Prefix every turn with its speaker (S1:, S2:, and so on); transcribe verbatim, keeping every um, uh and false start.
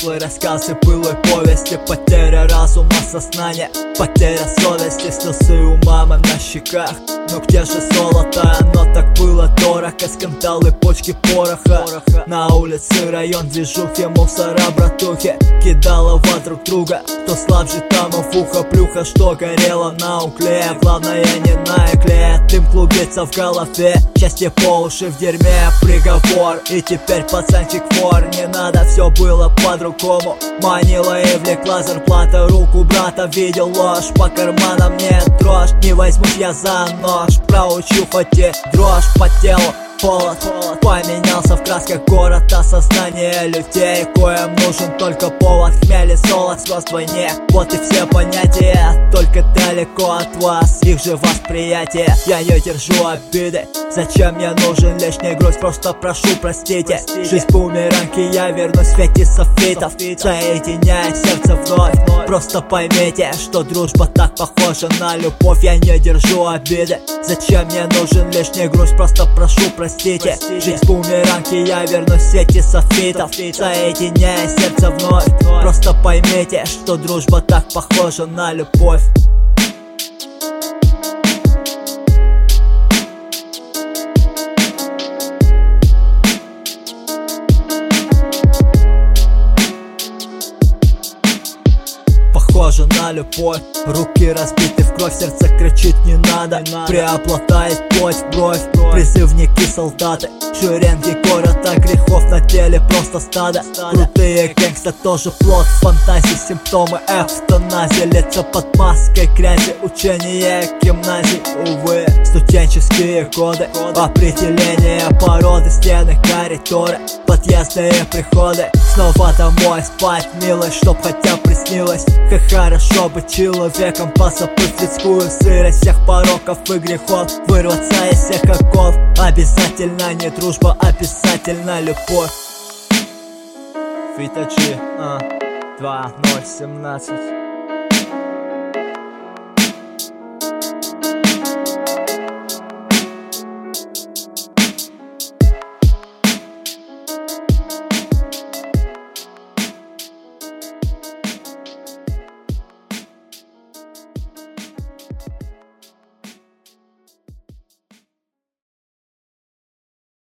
S1: прошлые рассказы былой повести, потеря разума, сознания, потеря совести, слезы у мамы на щеках. Но где же золото? Оно так было дорого, скандалы, почки, пороха. На улице район движухи, мусора, братухи кидала во друг друга. Кто слабже, тому в ухо плюха, что горело на угле. Главное не на игле, дым клубится в голове, счастье по уши в дерьме, приговор. И теперь пацанчик вор, не надо, все было по-другому. Манила и влекла зарплата, руку брата видел ложь. По карманам нет дрожь, не возьмусь я за нож. Проучу хоть и дрожь по телу, холод, холод. Поменялся в красках город, осознание людей, коим нужен только повод. Хмель и солод, слез вдвойне, вот и все понятия. Только далеко от вас, их же восприятие. Я не держу обиды, зачем мне нужен лишний груз? Просто прошу простите, жизнь бумеранги, я вернусь в свете софитов, соединяя сердце вновь. Просто поймите, что дружба так похожа на любовь. Я не держу обиды, зачем мне нужен лишний груз? Просто прошу простите, жизнь бумеранги, я вернусь в свете софитов, соединяя сердце вновь. Просто поймите, что дружба так похожа на любовь. Похоже на любовь, руки разбиты в кровь, сердце кричит не надо, преобладает плоть в бровь. Призывники, солдаты, шеренги города, грехов на теле просто стадо. Крутые гэнгста тоже плод фантазии, симптомы эвтаназии, лица под маской грязи, учение гимназий, увы. Студенческие годы, определение породы, стены, коридоры, подъезды и приходы. Снова домой спать, милость, чтоб хотя приснилось. Как хорошо быть человеком, позабыв людскую сырость всех пороков и грехов, вырваться из всех оков. Обязательно не дружба, обязательно любовь. Фитачи, а, два ноль семнадцать.